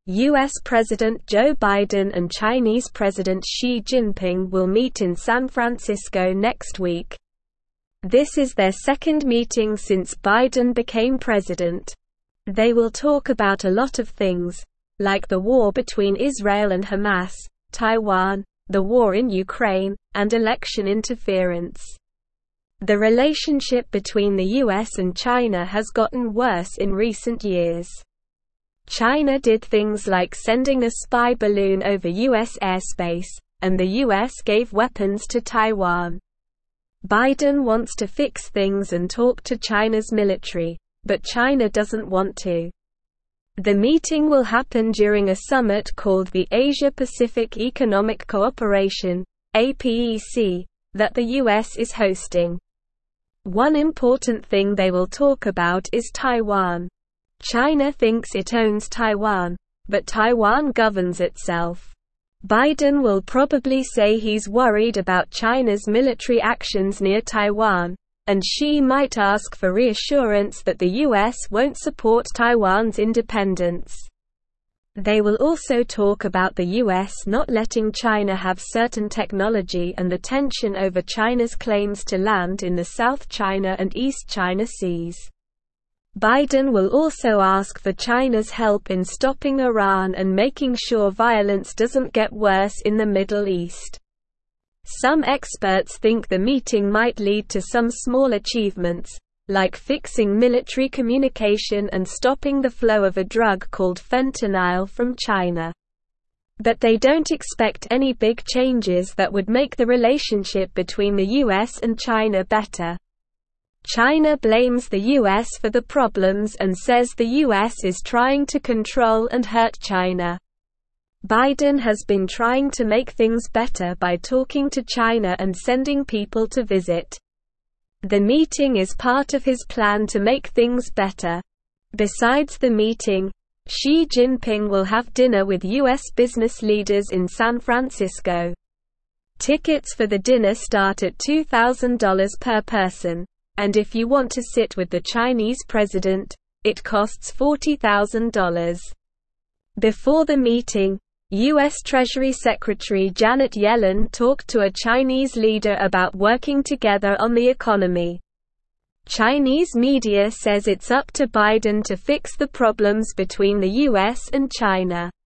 U.S. President Joe Biden and Chinese President Xi Jinping will meet in San Francisco next week. This is their second meeting since Biden became president. They will talk about a lot of things, like the war between Israel and Hamas, Taiwan, the war in Ukraine, and election interference. The relationship between the U.S. and China has gotten worse in recent years. China did things like sending a spy balloon over U.S. airspace, and the U.S. gave weapons to Taiwan. Biden wants to fix things and talk to China's military, but China doesn't want to. The meeting will happen during a summit called the Asia-Pacific Economic Cooperation, APEC, that the U.S. is hosting. One important thing they will talk about is Taiwan. China thinks it owns Taiwan, but Taiwan governs itself. Biden will probably say he's worried about China's military actions near Taiwan, and Xi might ask for reassurance that the U.S. won't support Taiwan's independence. They will also talk about the U.S. not letting China have certain technology and the tension over China's claims to land in the South China and East China Seas. Biden will also ask for China's help in stopping Iran and making sure violence doesn't get worse in the Middle East. Some experts think the meeting might lead to some small achievements, like fixing military communication and stopping the flow of a drug called fentanyl from China. But they don't expect any big changes that would make the relationship between the U.S. and China better. China blames the U.S. for the problems and says the U.S. is trying to control and hurt China. Biden has been trying to make things better by talking to China and sending people to visit. The meeting is part of his plan to make things better. Besides the meeting, Xi Jinping will have dinner with U.S. business leaders in San Francisco. Tickets for the dinner start at $2,000 per person. And if you want to sit with the Chinese president, it costs $40,000. Before the meeting, U.S. Treasury Secretary Janet Yellen talked to a Chinese leader about working together on the economy. Chinese media says it's up to Biden to fix the problems between the U.S. and China.